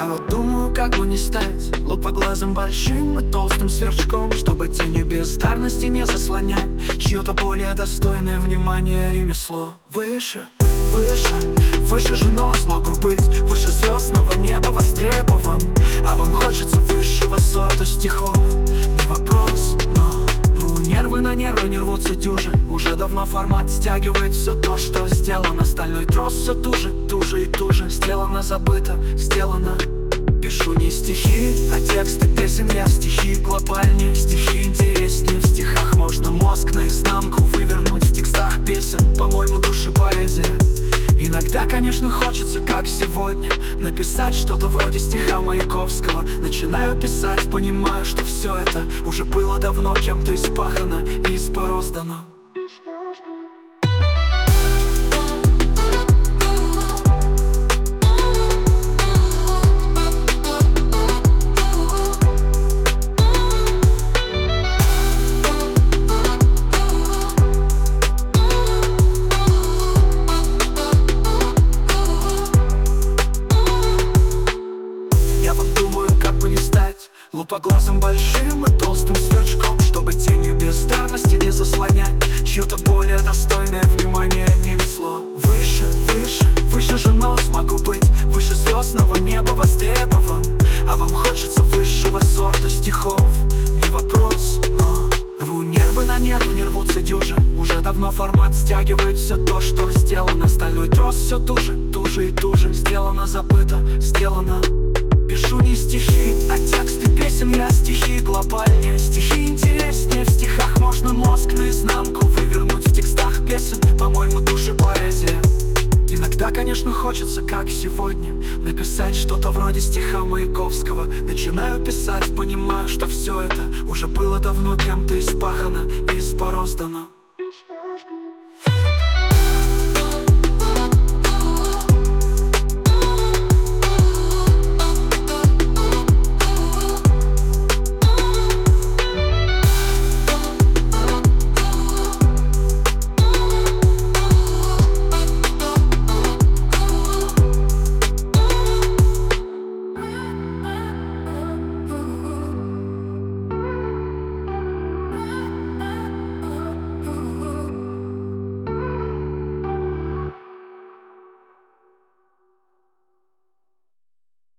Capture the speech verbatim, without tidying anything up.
Я вот думаю, как бы не стать лупоглазым большим и толстым сверчком, чтобы тени бездарности не заслонять чье-то более достойное внимания ремесло. Выше, выше, выше же нос могу быть, выше звездного неба востребован. А вам хочется высшего сорта стихов? Не вопрос, но у нервы на нервы не рвутся дюжи. Уже давно формат стягивает все то, что сделано. Стальной трос все туже, туже и туже. Сделано, забыто, сделано. Пишу не стихи, а тексты песен я. Стихи глобальнее, стихи интереснее. В стихах можно мозг наизнанку вывернуть. В текстах песен, по-моему, души поэзия. Иногда, конечно, хочется, как сегодня, написать что-то вроде стиха Маяковского. Начинаю писать, понимаю, что все это уже было давно кем-то испахано и испороздано. Лупоглазым большим и толстым сверчком, чтобы тенью бездарности не заслонять чье-то более достойное внимания ремесло. Выше, выше, выше же нос могу быть, выше звездного неба востребован. А вам хочется высшего сорта стихов? Не вопрос, но рву нервы на нервы, не рвутся дюжи. Уже давно формат стягивает все то, что сделано. Стальной трос все туже, туже и туже. Сделано, забыто, сделано. Пишу не стихи, а тексты песен я. Стихи глобальнее, стихи интереснее. В стихах можно мозг наизнанку вывернуть. В текстах песен, по-моему, души поэзия. Иногда, конечно, хочется, как сегодня, написать что-то вроде стиха Маяковского. Начинаю писать, понимаю, что все это уже было давно кем-то испахано и испороздано.